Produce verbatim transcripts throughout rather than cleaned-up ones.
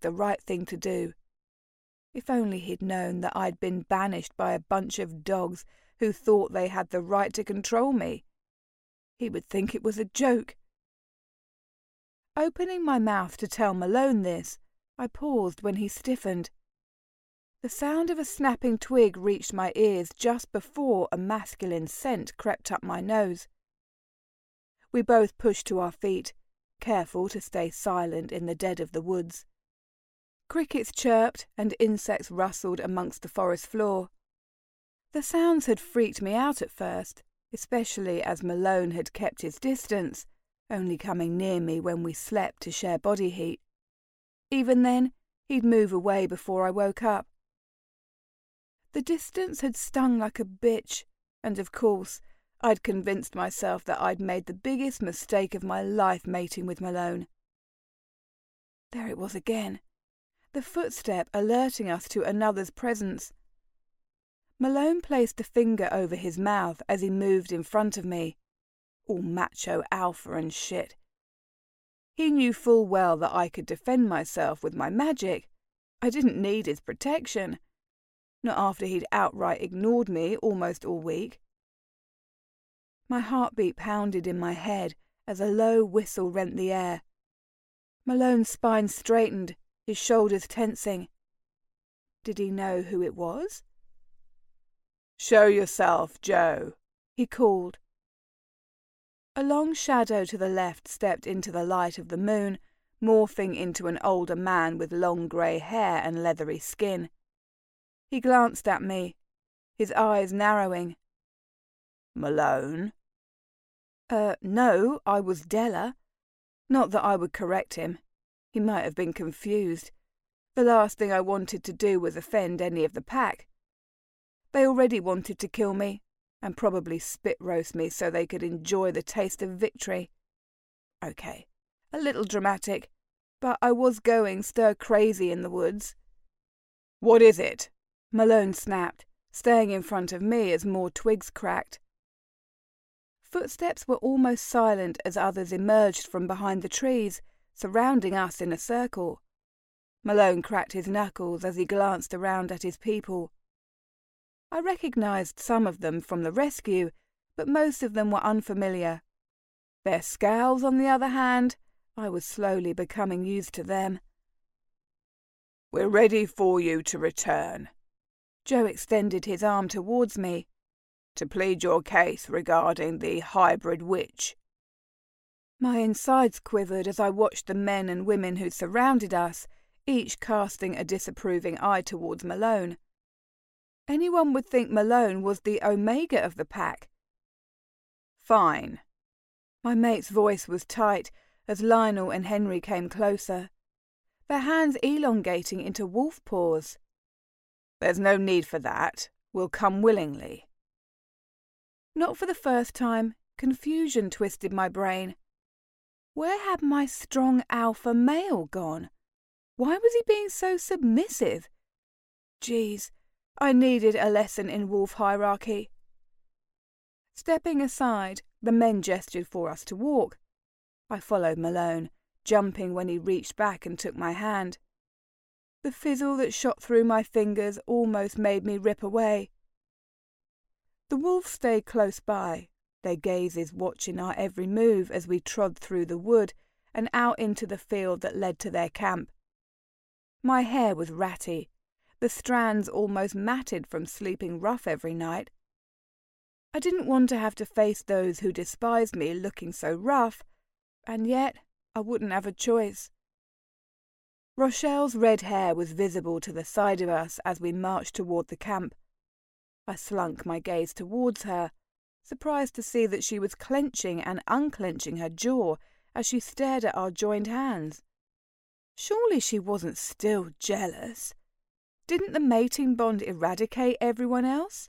the right thing to do. If only he'd known that I'd been banished by a bunch of dogs who thought they had the right to control me. He would think it was a joke. Opening my mouth to tell Malone this, I paused when he stiffened. The sound of a snapping twig reached my ears just before a masculine scent crept up my nose. We both pushed to our feet, careful to stay silent in the dead of the woods. Crickets chirped and insects rustled amongst the forest floor. The sounds had freaked me out at first, especially as Malone had kept his distance, only coming near me when we slept to share body heat. Even then, he'd move away before I woke up. The distance had stung like a bitch, and of course, I'd convinced myself that I'd made the biggest mistake of my life mating with Malone. There it was again, the footstep alerting us to another's presence. Malone placed a finger over his mouth as he moved in front of me, all macho alpha and shit. He knew full well that I could defend myself with my magic. I didn't need his protection. Not after he'd outright ignored me almost all week. My heartbeat pounded in my head as a low whistle rent the air. Malone's spine straightened, his shoulders tensing. Did he know who it was? "Show yourself, Joe," he called. A long shadow to the left stepped into the light of the moon, morphing into an older man with long grey hair and leathery skin. He glanced at me, his eyes narrowing. "Malone?" Uh, no, I was Della. Not that I would correct him. He might have been confused. The last thing I wanted to do was offend any of the pack. They already wanted to kill me, and probably spit roast me so they could enjoy the taste of victory. Okay, a little dramatic, but I was going stir crazy in the woods. "What is it?" Malone snapped, staying in front of me as more twigs cracked. Footsteps were almost silent as others emerged from behind the trees, surrounding us in a circle. Malone cracked his knuckles as he glanced around at his people. I recognized some of them from the rescue, but most of them were unfamiliar. Their scowls, on the other hand, I was slowly becoming used to them. "We're ready for you to return." Joe extended his arm towards me, "to plead your case regarding the hybrid witch." My insides quivered as I watched the men and women who surrounded us, each casting a disapproving eye towards Malone. Anyone would think Malone was the omega of the pack. "Fine." My mate's voice was tight as Lionel and Henry came closer, their hands elongating into wolf paws. "There's no need for that. We'll come willingly." Not for the first time, confusion twisted my brain. Where had my strong alpha male gone? Why was he being so submissive? Geez, I needed a lesson in wolf hierarchy. Stepping aside, the men gestured for us to walk. I followed Malone, jumping when he reached back and took my hand. The fizzle that shot through my fingers almost made me rip away. The wolves stayed close by, their gazes watching our every move as we trod through the wood and out into the field that led to their camp. My hair was ratty, the strands almost matted from sleeping rough every night. I didn't want to have to face those who despised me looking so rough, and yet I wouldn't have a choice. Rochelle's red hair was visible to the side of us as we marched toward the camp. I slunk my gaze towards her, surprised to see that she was clenching and unclenching her jaw as she stared at our joined hands. Surely she wasn't still jealous. Didn't the mating bond eradicate everyone else?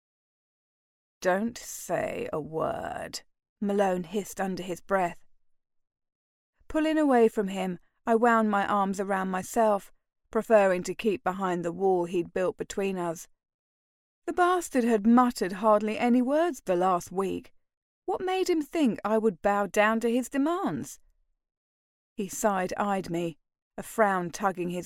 "Don't say a word," Malone hissed under his breath. Pulling away from him, I wound my arms around myself, preferring to keep behind the wall he'd built between us. The bastard had muttered hardly any words the last week. What made him think I would bow down to his demands? He side-eyed me, a frown tugging his